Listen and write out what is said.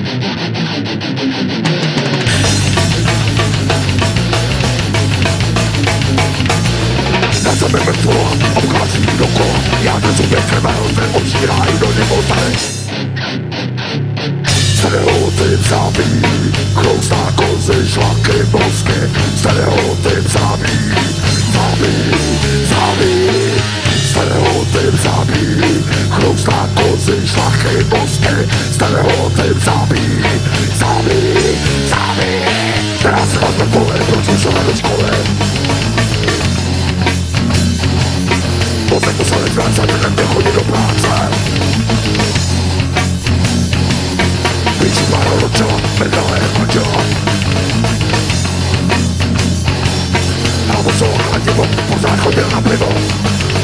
Na zemi mrtvo obchází dokola, jádra subjektem hrozné ožírají do nemoty. Stereotyp zabíjí, chloustá kozy, šlaky, mozky. Stereotyp zabíjí, zabíjí. Stereotyp zabíjí, chloustá kozy, šlachy, mozky. Stereotyp zabíjí, zabíjí. Teraz se vás mrtvole, proč vyšla do školy? Mozek museli zvracet, jen nechodí do práce. Víčí pláno do čela, mrdala jak manžela. A musel chladivo, pořád chodil na pivo.